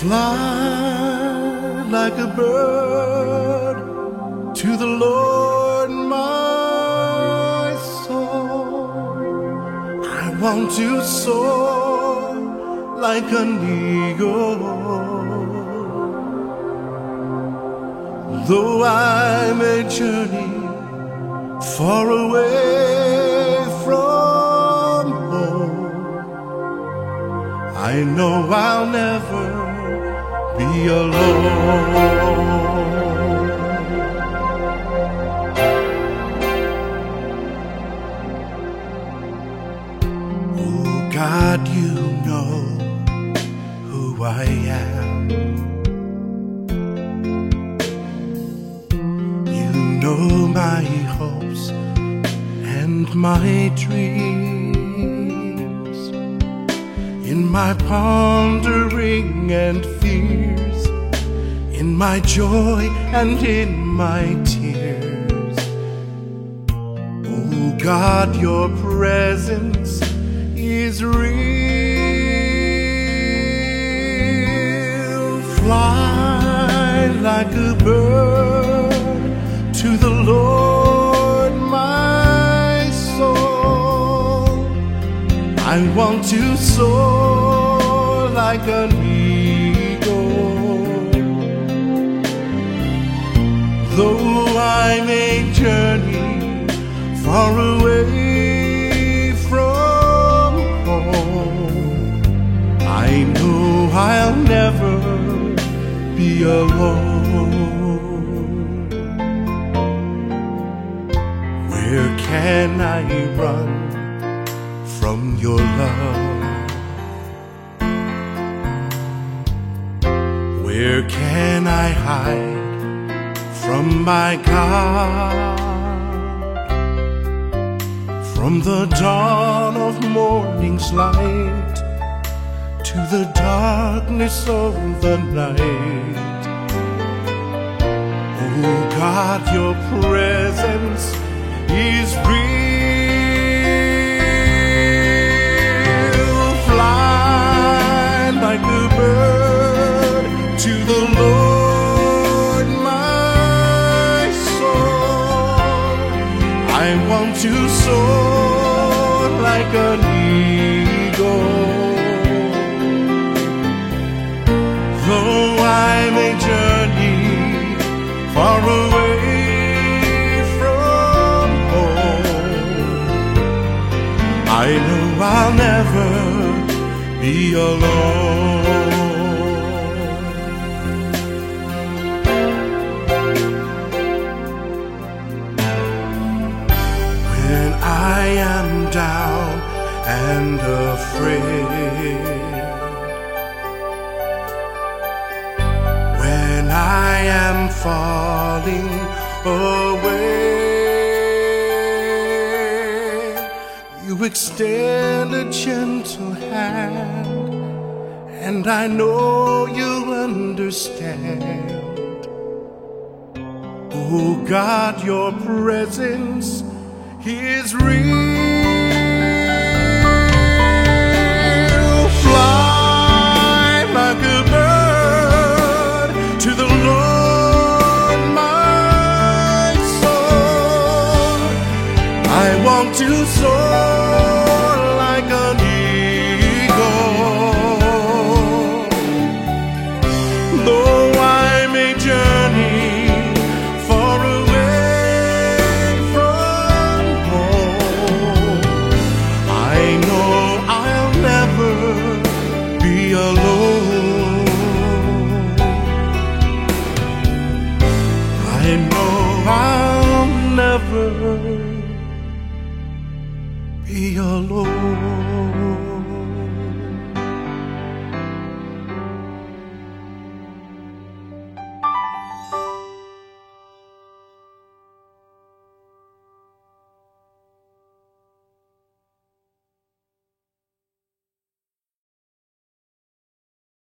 Fly like a bird to the Lord, my soul. I want to soar like an eagle. Though I may journey far away from home, I know I'll never be alone. Oh God, you know who I am. You know my hopes and my dreams. In my pondering and fears, in my joy and in my tears, oh God, your presence is real. Fly like a bird to the Lord, my soul. I want to soar like an eagle. Though I may journey far away from home, I know I'll never be alone. Where can I run from your love? Where can I hide from my God? From the dawn of morning's light to the darkness of the night, oh God, your presence is real. Fly like a bird to the Lord, my soul. I want to soar like an eagle. Though I may journey far away from home, I know I'll never be alone. When I am down and afraid, when I am falling away, you extend a gentle hand, and I know you'll understand. Oh God, your presence is real.